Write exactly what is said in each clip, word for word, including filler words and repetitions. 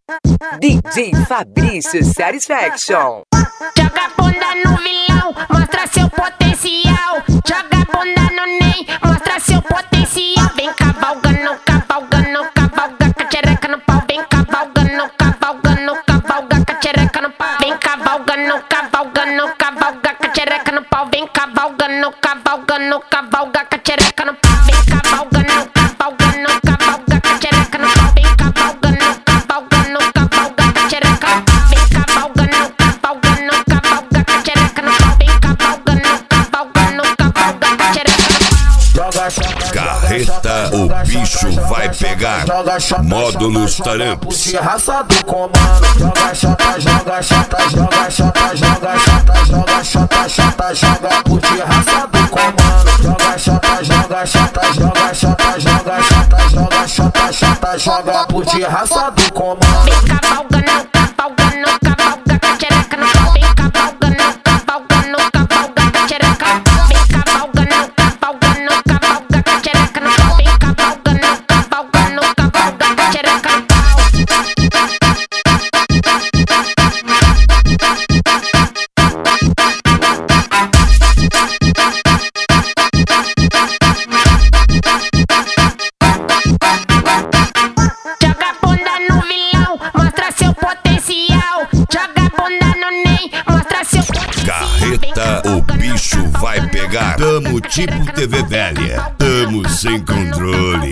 D J Fabrício Satisfaction. Joga a bunda no vilão, mostra seu potencial. Joga a bunda no Ney, mostra seu potencial. Vem cavalgando, cavalgando, cavalga com a tchereca no pau. Vem cavalgando, cavalgando, cavalga com a tchereca no pau. Vem cavalgando, cavalgando, cavalga com a tchereca no pau. Vem cavalgando, cavalgando, cavalga com a tchereca no pau. Vem cavalgando, cavalgando, cavalga com a tchereca no pau. Vem cavalgando, cavalgando, cavalga com a tchereca no pau. Vem cavalgando, cavalgando, cavalga com a tchereca no pau. Vem cavalgando, cavalgando, cavalga com a tchereca no pau. Carreta, o bicho vai pegar. Módulos Taramps. Raça do comando. Joga chata, joga chata, joga chata, joga chata, joga chata, chata, joga curte raça do comando. Joga chata, joga chata, joga chata, joga chata, joga chata, chata, joga curte raça do comando. Vem cavalgando, cavalgando, cavalga com a tchereca no pau. Vem cavalgando, cavalgando, cavalga com a tchereca no pau. Vem cavalgando, cavalgando, cavalga com a tchereca no pau. Vem cavalgando, cavalgando, cavalga com a tchereca no pau. Joga a bunda no vilão, mostra seu potencial. Joga a bunda no Ney, mostra seu potencial. Carreta, o bicho vai pegar. Tamo tipo T V velha. Tamo sem controle.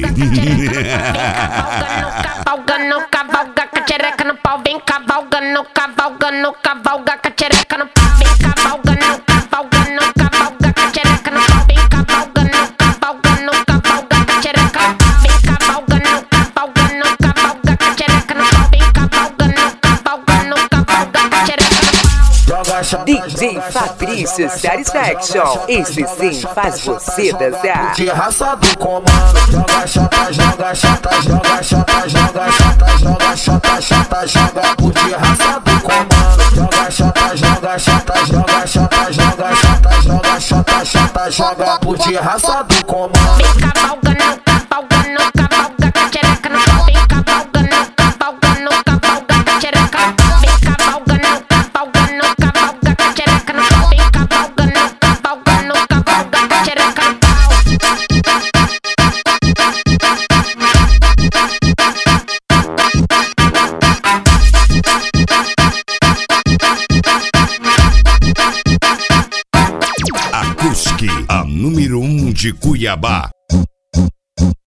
Cavalgando, cavalga com a tchereca no pau. Vem cavalgando, cavalgando, cavalga com a tchereca no pau. Vem cavalgando, cavalgando, cavalga com a tchereca no pau. Vem cavalgando, cavalgando, cavalga com a tchereca no pau. Vem cavalgando, cavalgando, cavalga com a tchereca no pau. Vem cavalgando, cavalgando, cavalga com a tchereca no pau. Joga chata, D J Fabrício Satisfaction. Esse sim faz você dançar. de raça do comando. Joga chata, joga chata, joga chata, joga chata, joga chata, chata, joga curte raça do comando. Joga chata, joga chata, joga chata, joga chata, joga chata, chata, joga curte raça do comando. Vem cavalgando, cavalgando, cavalga com a tchereca no pau. Vem cavalgando, cavalgando, cavalga com a tchereca no pau. Vem cavalgando, cavalgando, cavalga com a tchereca no pau. Vem cavalgando, cavalgando, cavalga com a tchereca no pau. Acústica, a número um de Cuiabá.